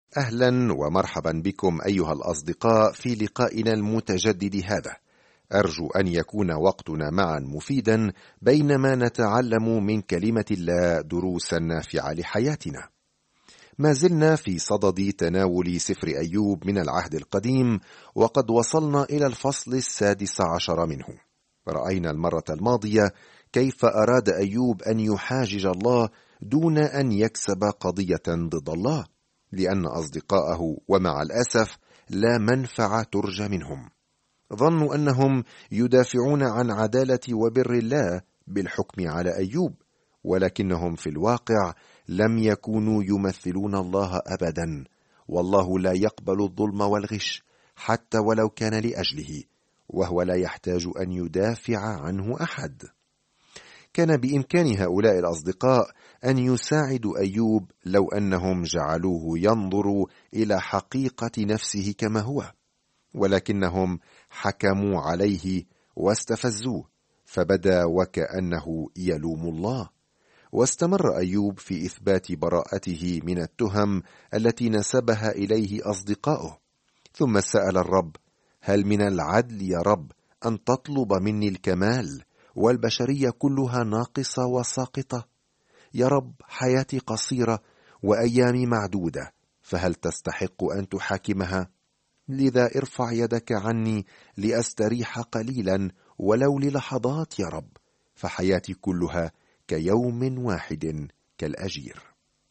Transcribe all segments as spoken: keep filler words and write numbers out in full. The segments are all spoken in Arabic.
أهلا ومرحبا بكم أيها الأصدقاء في لقائنا المتجدد هذا. أرجو أن يكون وقتنا معا مفيدا بينما نتعلم من كلمة الله دروسا نافعة لحياتنا. ما زلنا في صدد تناول سفر أيوب من العهد القديم، وقد وصلنا إلى الفصل السادس عشر منه. رأينا المرة الماضية كيف أراد أيوب أن يحاجج الله دون أن يكسب قضية ضد الله، لأن أصدقاءه ومع الأسف لا منفعة ترجى منهم. ظنوا أنهم يدافعون عن عدالة وبر الله بالحكم على أيوب، ولكنهم في الواقع لم يكونوا يمثلون الله أبدا، والله لا يقبل الظلم والغش حتى ولو كان لأجله، وهو لا يحتاج أن يدافع عنه أحد. كان بإمكان هؤلاء الأصدقاء أن يساعدوا أيوب لو أنهم جعلوه ينظر إلى حقيقة نفسه كما هو، ولكنهم حكموا عليه واستفزوه، فبدا وكأنه يلوم الله. واستمر أيوب في إثبات براءته من التهم التي نسبها إليه أصدقائه، ثم سأل الرب: هل من العدل يا رب أن تطلب مني الكمال والبشرية كلها ناقصة وساقطة؟ يا رب، حياتي قصيرة وأيامي معدودة، فهل تستحق أن تحاكمها؟ لذا ارفع يدك عني لأستريح قليلا ولو للحظات يا رب، فحياتي كلها كيوم واحد كالأجير.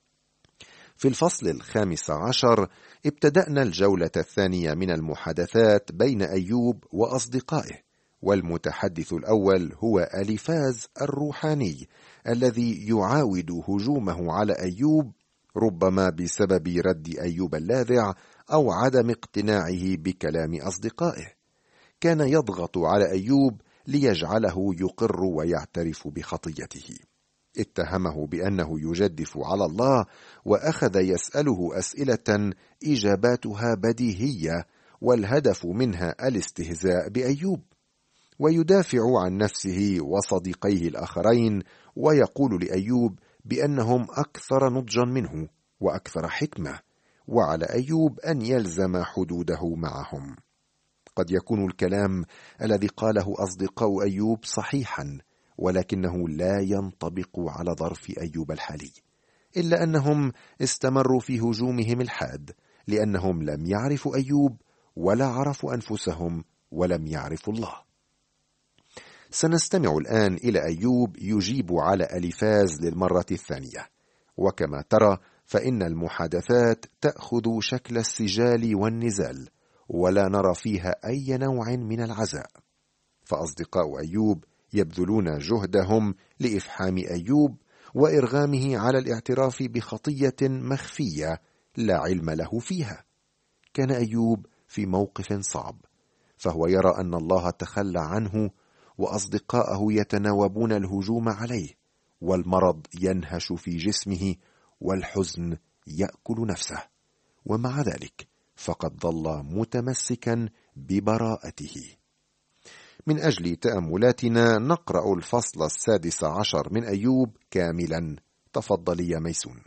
في الفصل الخامس عشر ابتدأنا الجولة الثانية من المحادثات بين أيوب وأصدقائه، والمتحدث الأول هو أليفاز الروحاني الذي يعاود هجومه على أيوب، ربما بسبب رد أيوب اللاذع أو عدم اقتناعه بكلام أصدقائه. كان يضغط على أيوب ليجعله يقر ويعترف بخطيته. اتهمه بأنه يجدف على الله، وأخذ يسأله أسئلة إجاباتها بديهية، والهدف منها الاستهزاء بأيوب، ويدافع عن نفسه وصديقيه الآخرين، ويقول لأيوب بأنهم أكثر نضجا منه وأكثر حكمة، وعلى أيوب أن يلزم حدوده معهم. قد يكون الكلام الذي قاله أصدقاء أيوب صحيحا، ولكنه لا ينطبق على ظرف أيوب الحالي، إلا أنهم استمروا في هجومهم الحاد، لأنهم لم يعرفوا أيوب ولا عرفوا أنفسهم ولم يعرفوا الله. سنستمع الآن إلى أيوب يجيب على أليفاز للمرة الثانية، وكما ترى فإن المحادثات تأخذ شكل السجال والنزال، ولا نرى فيها أي نوع من العزاء. فأصدقاء أيوب يبذلون جهدهم لإفحام أيوب وإرغامه على الاعتراف بخطية مخفية لا علم له فيها. كان أيوب في موقف صعب، فهو يرى أن الله تخلى عنه، وأصدقاءه يتناوبون الهجوم عليه، والمرض ينهش في جسمه، والحزن يأكل نفسه، ومع ذلك فقد ظل متمسكا ببراءته. من أجل تأملاتنا نقرأ الفصل السادس عشر من أيوب كاملا. تفضل يا ميسون.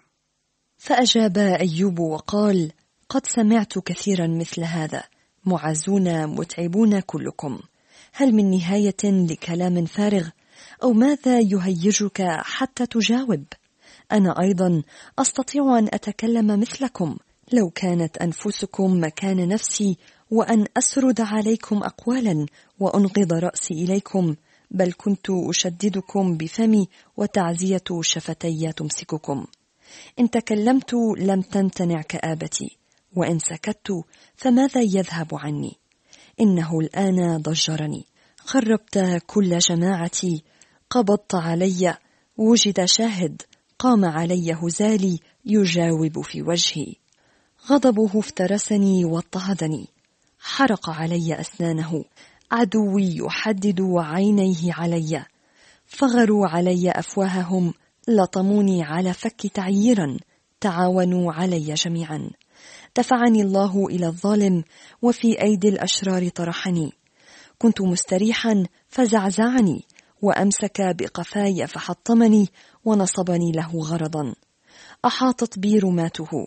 فأجاب أيوب وقال: قد سمعت كثيرا مثل هذا، معزون متعبون كلكم. هل من نهاية لكلام فارغ؟ أو ماذا يهيجك حتى تجاوب؟ أنا أيضا أستطيع أن أتكلم مثلكم لو كانت أنفسكم مكان نفسي، وأن أسرد عليكم أقوالا وأنغض رأسي إليكم، بل كنت أشددكم بفمي وتعزية شفتي تمسككم. إن تكلمت لم تمتنع كآبتي، وإن سكت فماذا يذهب عني؟ إنه الآن ضجرني، خربت كل جماعتي، قبضت علي، وجد شاهد، قام علي هزالي يجاوب في وجهي. غضبه افترسني واضطهدني، حرق علي أسنانه، عدوي يحدد عينيه علي، فغروا علي أفواههم، لطموني على فك تعييرا، تعاونوا علي جميعا. دفعني الله إلى الظالم، وفي أيدي الأشرار طرحني. كنت مستريحا فزعزعني، وأمسك بقفاي فحطمني ونصبني له غرضا. أحاطت بي رماته،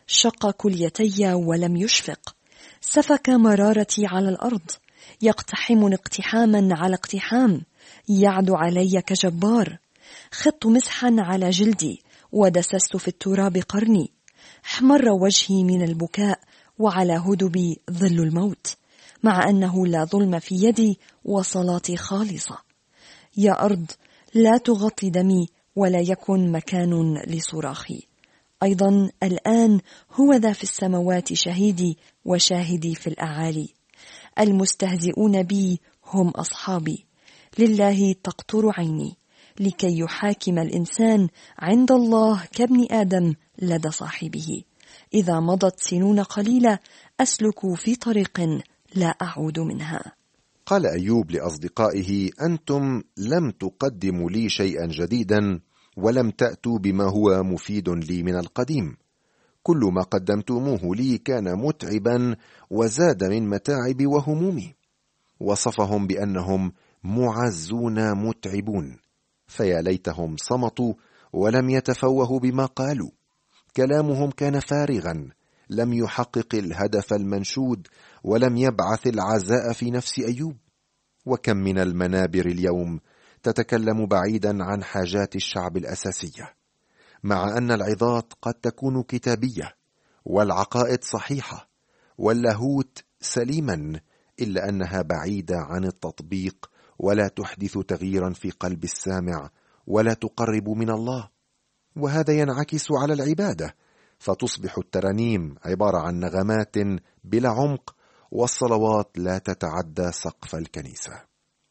شق كليتي ولم يشفق، سفك مرارتي على الأرض، يقتحمني اقتحاما على اقتحام، يعدو علي كجبار. خضت مسحا على جلدي ودسست في التراب قرني، احمر وجهي من البكاء وعلى هدبي ظل الموت، مع أنه لا ظلم في يدي وصلاتي خالصة. يا أرض لا تغطي دمي ولا يكن مكان لصراخي. أيضا الآن هو ذا في السماوات شهيدي وشاهدي في الأعالي. المستهزئون بي هم أصحابي، لله تقطر عيني، لكي يحاكم الإنسان عند الله كابن آدم لدى صاحبه. إذا مضت سنون قليلة أسلك في طريق لا أعود منها. قال أيوب لأصدقائه: أنتم لم تقدموا لي شيئا جديدا ولم تأتوا بما هو مفيد لي من القديم. كل ما قدمتموه لي كان متعبا وزاد من متاعبي وهمومي. وصفهم بأنهم معزون متعبون، فيا ليتهم صمتوا ولم يتفوهوا بما قالوا. كلامهم كان فارغا، لم يحقق الهدف المنشود ولم يبعث العزاء في نفس أيوب. وكم من المنابر اليوم تتكلم بعيدا عن حاجات الشعب الأساسية، مع أن العظات قد تكون كتابية والعقائد صحيحة واللاهوت سليما، إلا أنها بعيدة عن التطبيق ولا تحدث تغييرا في قلب السامع ولا تقرب من الله. وهذا ينعكس على العبادة، فتصبح الترانيم عبارة عن نغمات بلا عمق، والصلوات لا تتعدى سقف الكنيسة.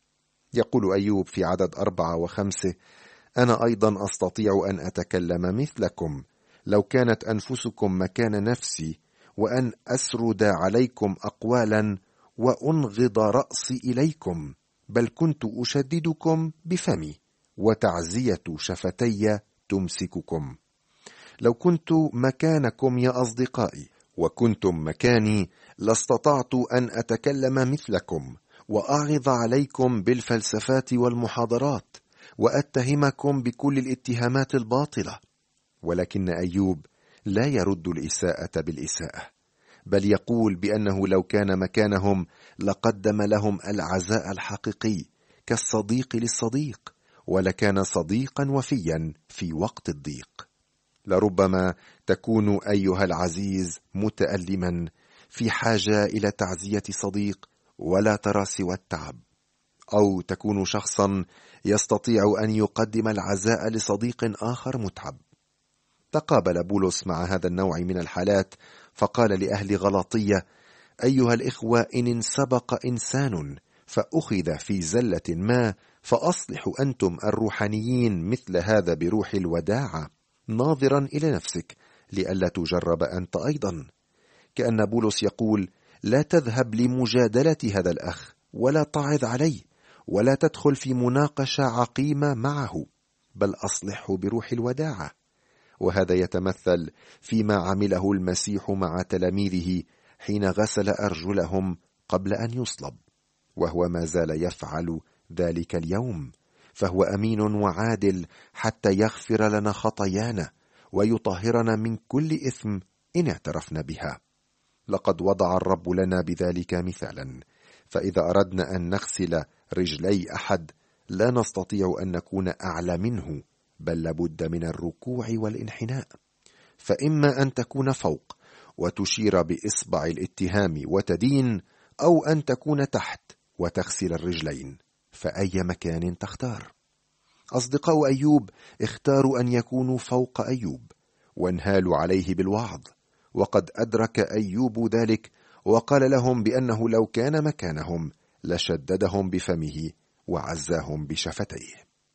يقول أيوب في عدد أربعة وخمسة: أنا أيضا أستطيع أن أتكلم مثلكم لو كانت أنفسكم مكان نفسي، وأن أسرد عليكم أقوالا وأنغض رأسي إليكم، بل كنت أشددكم بفمي وتعزية شفتي تمسككم. لو كنت مكانكم يا أصدقائي وكنتم مكاني لاستطعت أن أتكلم مثلكم وأعظ عليكم بالفلسفات والمحاضرات وأتهمكم بكل الاتهامات الباطلة. ولكن أيوب لا يرد الإساءة بالإساءة، بل يقول بأنه لو كان مكانهم لقدم لهم العزاء الحقيقي كالصديق للصديق، ولكان صديقا وفيا في وقت الضيق. لربما تكون أيها العزيز متألما في حاجة إلى تعزية صديق ولا ترى سوى التعب، أو تكون شخصا يستطيع أن يقدم العزاء لصديق آخر متعب. تقابل بولس مع هذا النوع من الحالات فقال لأهل غلاطية: أيها الإخوة، إن انسبق إنسان فأخذ في زلة ما فأصلحوا أنتم الروحانيين مثل هذا بروح الوداعة، ناظرا إلى نفسك لئلا تجرب أنت أيضا. كأن بولس يقول: لا تذهب لمجادلة هذا الأخ ولا تعظ عليه ولا تدخل في مناقشة عقيمة معه، بل أصلحه بروح الوداعة. وهذا يتمثل فيما عمله المسيح مع تلاميذه حين غسل أرجلهم قبل أن يصلب، وهو ما زال يفعل ذلك اليوم، فهو أمين وعادل حتى يغفر لنا خطايانا ويطهرنا من كل إثم إن اعترفنا بها. لقد وضع الرب لنا بذلك مثالا، فإذا أردنا أن نغسل رجلي أحد لا نستطيع أن نكون أعلى منه، بل لابد من الركوع والانحناء. فإما أن تكون فوق وتشير بإصبع الاتهام وتدين، أو أن تكون تحت وتغسل الرجلين، فأي مكان تختار؟ أصدقاء أيوب اختاروا أن يكونوا فوق أيوب وانهالوا عليه بالوعظ، وقد أدرك أيوب ذلك وقال لهم بأنه لو كان مكانهم لشددهم بفمه وعزاهم بشفتيه.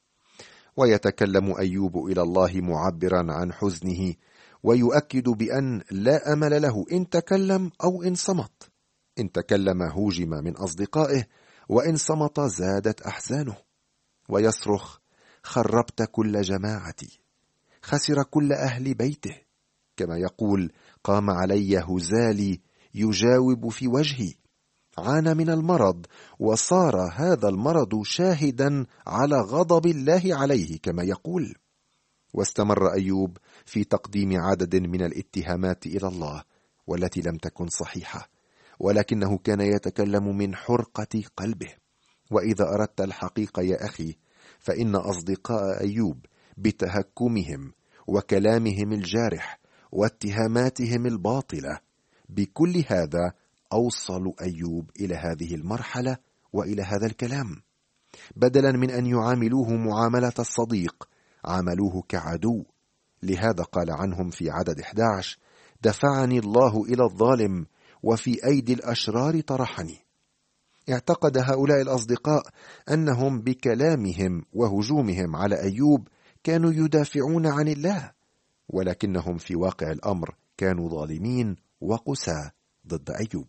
ويتكلم أيوب إلى الله معبرا عن حزنه ويؤكد بأن لا أمل له إن تكلم أو إن صمت. إن تكلم هوجم من أصدقائه، وإن صمت زادت أحزانه. ويصرخ: خربت كل جماعتي، خسر كل أهل بيته. كما يقول: قام علي هزالي يجاوب في وجهي. عانى من المرض، وصار هذا المرض شاهدا على غضب الله عليه، كما يقول. واستمر أيوب في تقديم عدد من الاتهامات إلى الله والتي لم تكن صحيحة، ولكنه كان يتكلم من حرقة قلبه. وإذا أردت الحقيقة يا أخي، فإن أصدقاء أيوب بتهكمهم وكلامهم الجارح واتهاماتهم الباطلة بكل هذا أوصلوا أيوب إلى هذه المرحلة وإلى هذا الكلام. بدلا من أن يعاملوه معاملة الصديق عاملوه كعدو. لهذا قال عنهم في عدد أحد عشر: دفعني الله إلى الظالم وفي أيدي الأشرار طرحني. اعتقد هؤلاء الأصدقاء أنهم بكلامهم وهجومهم على أيوب كانوا يدافعون عن الله، ولكنهم في واقع الأمر كانوا ظالمين وقساة ضد أيوب.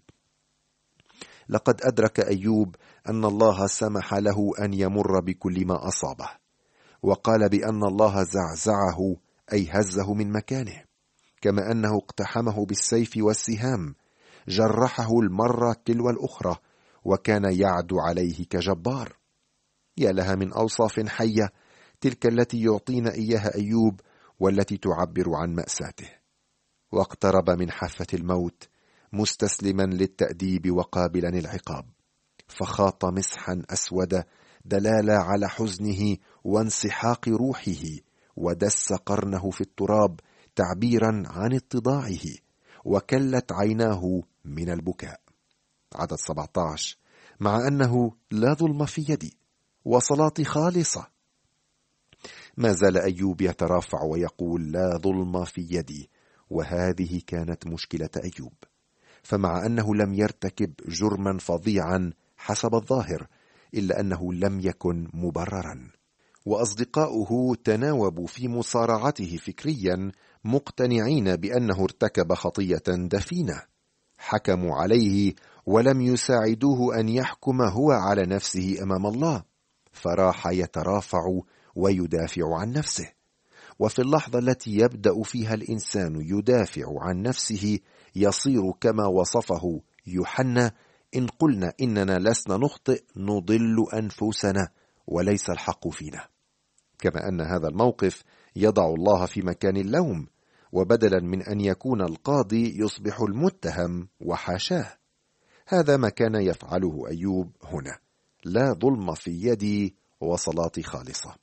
لقد أدرك أيوب أن الله سمح له أن يمر بكل ما أصابه، وقال بأن الله زعزعه أي هزه من مكانه، كما أنه اقتحمه بالسيف والسهام، جرحه المرة تلو الأخرى، وكان يعدو عليه كجبار. يا لها من أوصاف حية تلك التي يعطينا إياها أيوب والتي تعبر عن مأساته. واقترب من حافة الموت مستسلما للتأديب وقابلا العقاب، فخاط مسحا أسود دلالة على حزنه وانسحاق روحه، ودس قرنه في التراب تعبيرا عن اتضاعه، وكلت عيناه من البكاء. عدد سبعة عشر: مع أنه لا ظلم في يدي وصلاتي خالصة. ما زال أيوب يترافع ويقول لا ظلم في يدي، وهذه كانت مشكلة أيوب. فمع أنه لم يرتكب جرما فظيعا حسب الظاهر، إلا أنه لم يكن مبررا، وأصدقاؤه تناوبوا في مصارعته فكريا مقتنعين بأنه ارتكب خطية دفينة. حكموا عليه ولم يساعدوه أن يحكم هو على نفسه أمام الله، فراح يترافع ويدافع عن نفسه. وفي اللحظة التي يبدأ فيها الإنسان يدافع عن نفسه يصير كما وصفه يوحنا: إن قلنا إننا لسنا نخطئ نضل أنفسنا وليس الحق فينا. كما أن هذا الموقف يضع الله في مكان اللوم، وبدلا من أن يكون القاضي يصبح المتهم وحاشاه. هذا ما كان يفعله أيوب هنا: لا ظلم في يدي وصلاتي خالصة.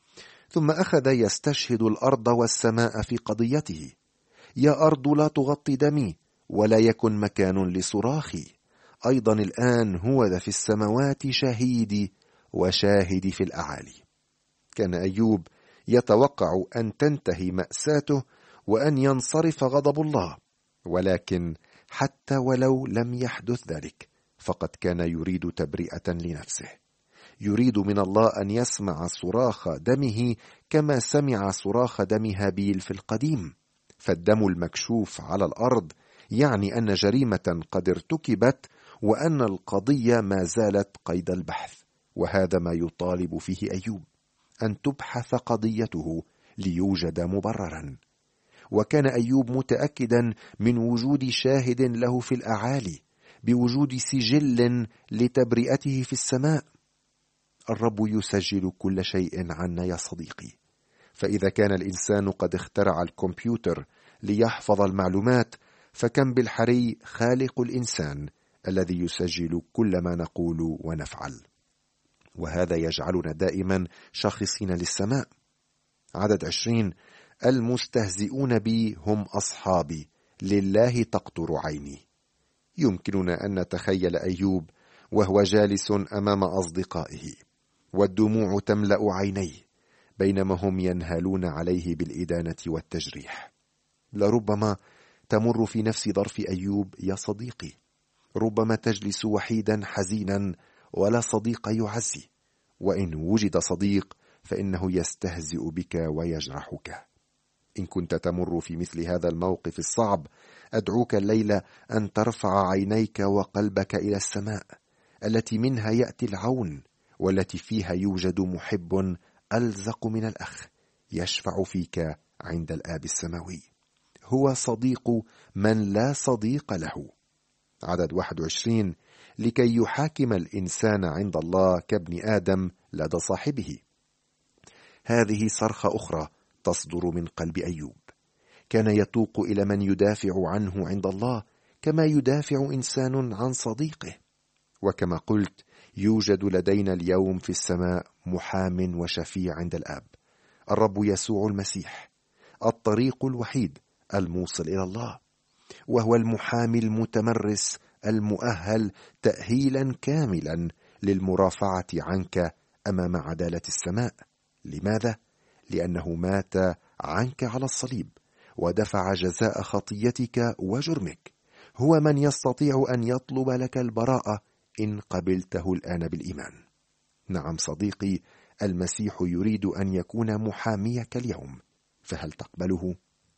ثم أخذ يستشهد الأرض والسماء في قضيته: يا أرض لا تغطي دمي ولا يكن مكان لصراخي. أيضا الآن هو ذا في السماوات شهيدي وشاهدي في الأعالي. كان أيوب يتوقع أن تنتهي مأساته وأن ينصرف غضب الله، ولكن حتى ولو لم يحدث ذلك فقد كان يريد تبرئة لنفسه. يريد من الله أن يسمع صراخ دمه كما سمع صراخ دم هابيل في القديم. فالدم المكشوف على الأرض يعني أن جريمة قد ارتكبت، وأن القضية ما زالت قيد البحث. وهذا ما يطالب فيه أيوب، أن تبحث قضيته ليوجد مبررا. وكان أيوب متأكدا من وجود شاهد له في الأعالي، بوجود سجل لتبرئته في السماء. الرب يسجل كل شيء عنا يا صديقي. فإذا كان الإنسان قد اخترع الكمبيوتر ليحفظ المعلومات، فكم بالحري خالق الإنسان الذي يسجل كل ما نقول ونفعل. وهذا يجعلنا دائما شاخصين للسماء. عدد عشرين: المستهزئون بي هم أصحابي، لله تقطر عيني. يمكننا أن نتخيل أيوب وهو جالس أمام أصدقائه والدموع تملأ عينيه، بينما هم ينهالون عليه بالإدانة والتجريح. لربما تمر في نفس ظرف أيوب يا صديقي. ربما تجلس وحيدا حزينا ولا صديق يعزي، وإن وجد صديق فإنه يستهزئ بك ويجرحك. إن كنت تمر في مثل هذا الموقف الصعب، أدعوك الليلة أن ترفع عينيك وقلبك إلى السماء التي منها يأتي العون، والتي فيها يوجد محب ألزق من الأخ يشفع فيك عند الآب السماوي. هو صديق من لا صديق له. عدد واحد وعشرين: لكي يحاكم الإنسان عند الله كابن آدم لدى صاحبه. هذه صرخة أخرى تصدر من قلب أيوب. كان يتوق إلى من يدافع عنه عند الله كما يدافع إنسان عن صديقه. وكما قلت، يوجد لدينا اليوم في السماء محام وشفيع عند الآب، الرب يسوع المسيح، الطريق الوحيد الموصل إلى الله، وهو المحامي المتمرس المؤهل تأهيلا كاملا للمرافعة عنك أمام عدالة السماء. لماذا؟ لأنه مات عنك على الصليب ودفع جزاء خطيتك وجرمك. هو من يستطيع أن يطلب لك البراءة إن قبلته الآن بالإيمان. نعم صديقي، المسيح يريد أن يكون محاميك اليوم، فهل تقبله؟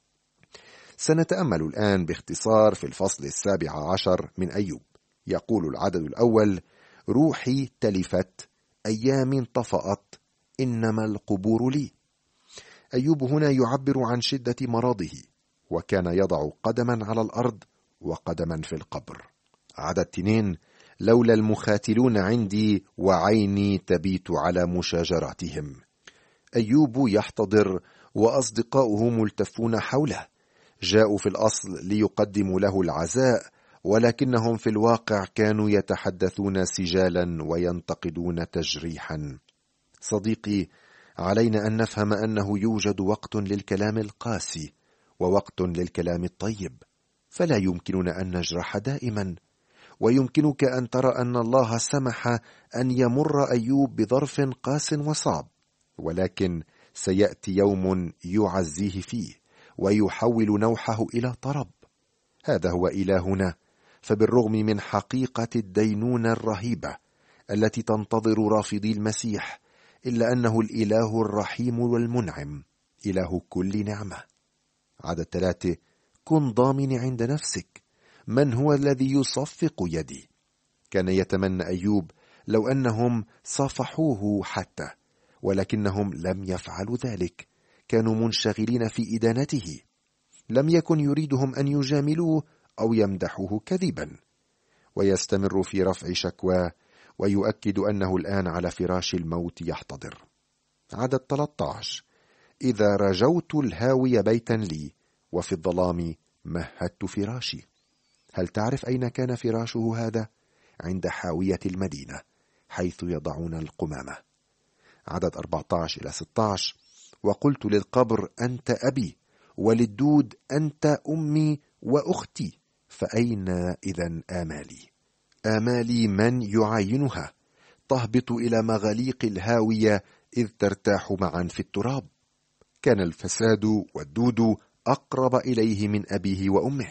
سنتأمل الآن باختصار في الفصل السابع عشر من أيوب. يقول العدد الأول: روحي تلفت، أيام طفأت، إنما القبور لي. أيوب هنا يعبر عن شدة مرضه، وكان يضع قدما على الأرض وقدما في القبر. عدد اثنين: لولا المخاتلون عندي وعيني تبيت على مشاجراتهم. أيوب يحتضر وأصدقاؤه ملتفون حوله، جاءوا في الأصل ليقدموا له العزاء، ولكنهم في الواقع كانوا يتحدثون سجالا وينتقدون تجريحا. صديقي، علينا أن نفهم أنه يوجد وقت للكلام القاسي ووقت للكلام الطيب، فلا يمكننا أن نجرح دائما. ويمكنك أن ترى أن الله سمح أن يمر أيوب بظرف قاس وصعب، ولكن سيأتي يوم يعزيه فيه ويحول نوحه إلى طرب. هذا هو إلهنا، فبالرغم من حقيقة الدينونة الرهيبة التي تنتظر رافضي المسيح، إلا أنه الإله الرحيم والمنعم، إله كل نعمة. عدد ثلاثة: كن ضامن عند نفسك، من هو الذي يصفق يدي؟ كان يتمنى أيوب لو أنهم صافحوه حتى، ولكنهم لم يفعلوا ذلك، كانوا منشغلين في إدانته. لم يكن يريدهم أن يجاملوه أو يمدحوه كذبا. ويستمر في رفع شكواه ويؤكد أنه الآن على فراش الموت يحتضر. عدد ثلاثة عشر: إذا رجوت الهاوي بيتا لي وفي الظلام مهدت فراشي. هل تعرف أين كان فراشه هذا؟ عند حاوية المدينة حيث يضعون القمامة. عدد أربعة عشر إلى ستة عشر: وقلت للقبر أنت أبي، وللدود أنت أمي وأختي، فأين إذن آمالي؟ آمالي من يعاينها؟ تهبط إلى مغاليق الهاوية إذ ترتاح معا في التراب. كان الفساد والدود أقرب إليه من أبيه وأمه.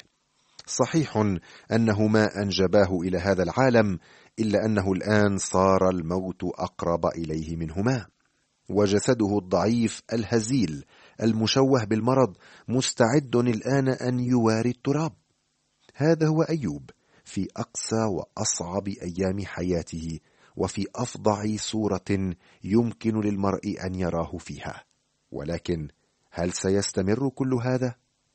صحيح أنه ما أنجباه إلى هذا العالم، إلا أنه الآن صار الموت أقرب إليه منهما، وجسده الضعيف الهزيل المشوه بالمرض مستعد الآن أن يواري التراب. هذا هو أيوب في أقسى وأصعب أيام حياته، وفي أفظع صورة يمكن للمرء أن يراه فيها. ولكن هل سيستمر كل هذا؟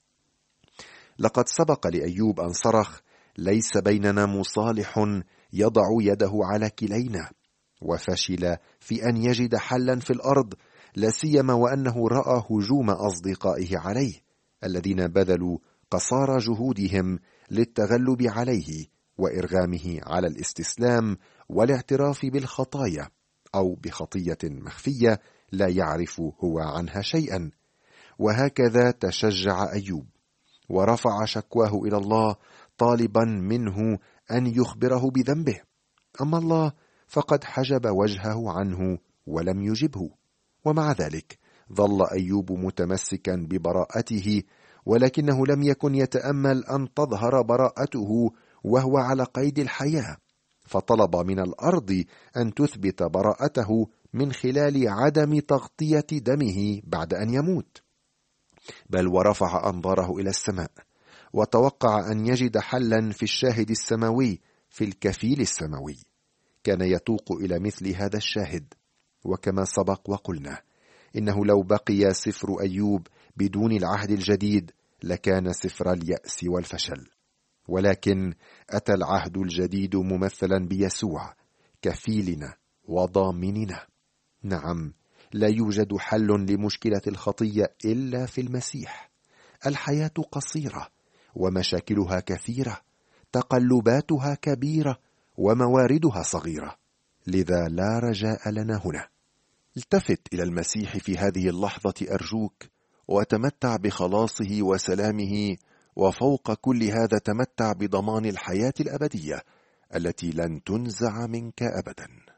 لقد سبق لأيوب أن صرخ: ليس بيننا مصالح يضع يده على كلينا، وفشل في أن يجد حلا في الأرض، لا سيما وأنه رأى هجوم أصدقائه عليه الذين بذلوا قصارى جهودهم للتغلب عليه وإرغامه على الاستسلام والاعتراف بالخطايا أو بخطية مخفية لا يعرف هو عنها شيئا. وهكذا تشجع أيوب ورفع شكواه إلى الله طالبا منه أن يخبره بذنبه. أما الله فقد حجب وجهه عنه ولم يجبه، ومع ذلك ظل أيوب متمسكا ببراءته، ولكنه لم يكن يتأمل أن تظهر براءته وهو على قيد الحياة، فطلب من الأرض أن تثبت براءته من خلال عدم تغطية دمه بعد أن يموت، بل ورفع أنظاره إلى السماء وتوقع أن يجد حلا في الشاهد السماوي، في الكفيل السماوي. كان يتوق إلى مثل هذا الشاهد. وكما سبق وقلنا، إنه لو بقي سفر أيوب بدون العهد الجديد لكان سفر اليأس والفشل، ولكن أتى العهد الجديد ممثلا بيسوع كفيلنا وضامننا. نعم، لا يوجد حل لمشكلة الخطية إلا في المسيح. الحياة قصيرة ومشاكلها كثيرة، تقلباتها كبيرة ومواردها صغيرة، لذا لا رجاء لنا هنا. التفت إلى المسيح في هذه اللحظة أرجوك، وتمتع بخلاصه وسلامه، وفوق كل هذا تمتع بضمان الحياة الأبدية التي لن تنزع منك أبدا.